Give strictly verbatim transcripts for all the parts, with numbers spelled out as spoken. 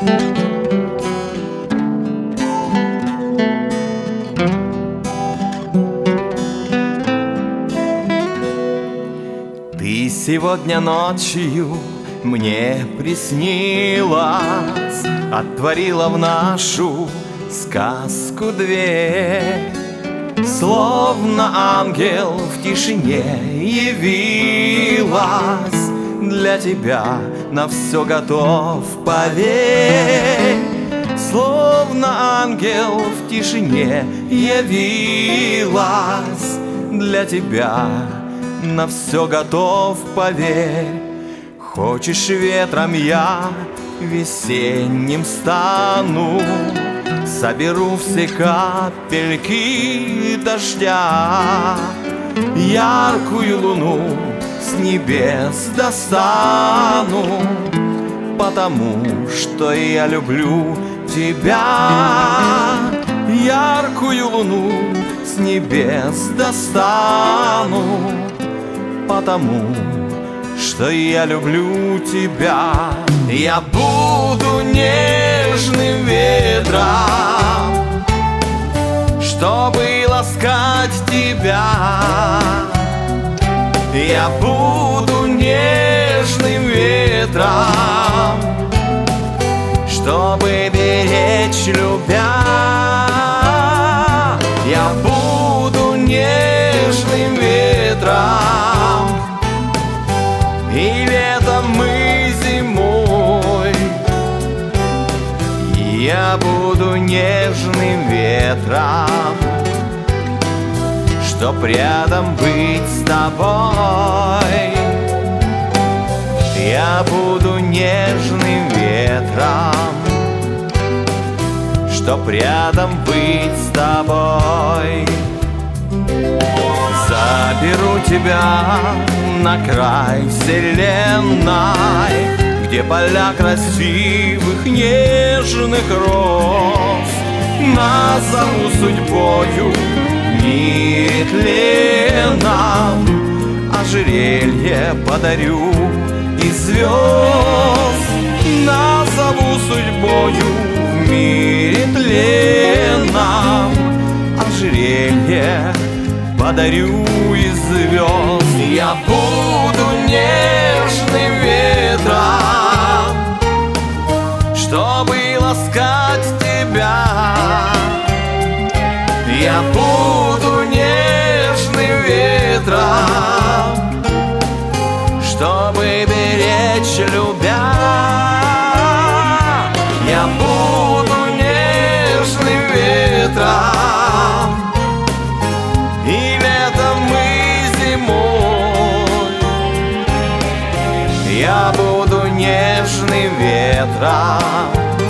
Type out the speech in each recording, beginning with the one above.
Ты сегодня ночью мне приснилась, отворила в нашу сказку дверь. Словно ангел в тишине явилась, для тебя на все готов, поверь. Словно ангел в тишине явилась, для тебя на все готов, поверь. Хочешь, ветром я весенним стану, соберу все капельки дождя, яркую луну с небес достану, потому что я люблю тебя. Яркую луну с небес достану, потому что я люблю тебя. Я буду нежным ветром, чтобы ласкать тебя. Я буду нежным ветром, чтобы беречь, любя. Я буду нежным ветром, и летом мы зимой. Я буду нежным ветром, чтоб рядом быть с тобой. Я буду нежным ветром, чтоб рядом быть с тобой. Заберу тебя на край вселенной, где поля красивых нежных роз. Назову судьбою нетленным, ожерелье подарю из звезд. Назову судьбою в мире тленном, ожерелье подарю из звезд. Я буду нежным ветром, чтобы ласкать тебя. Я буду нежным ветром, чтобы беречь, любя. Я буду нежным ветром, и летом мы зимой. Я буду нежным ветром,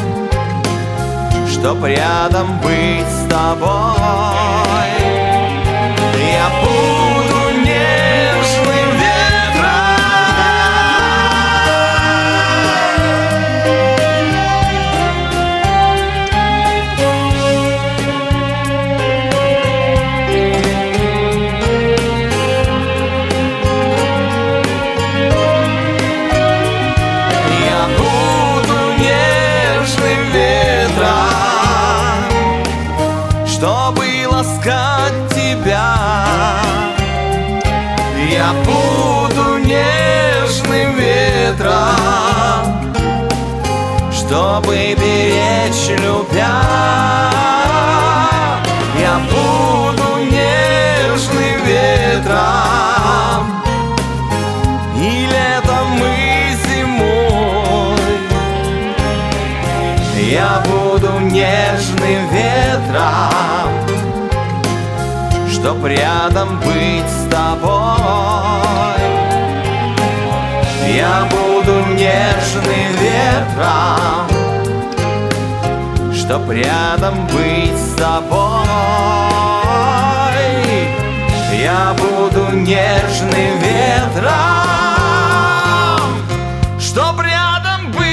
чтоб рядом быть с тобой. Я буду нежным чтобы ласкать тебя. Я буду нежным ветром, чтобы беречь, любя. Я буду нежным ветром, и летом мы зимой. Я буду нежным ветром, чтоб рядом быть с тобой. Я буду нежным ветром, чтоб рядом быть с тобой. Я буду нежным ветром, чтоб рядом быть.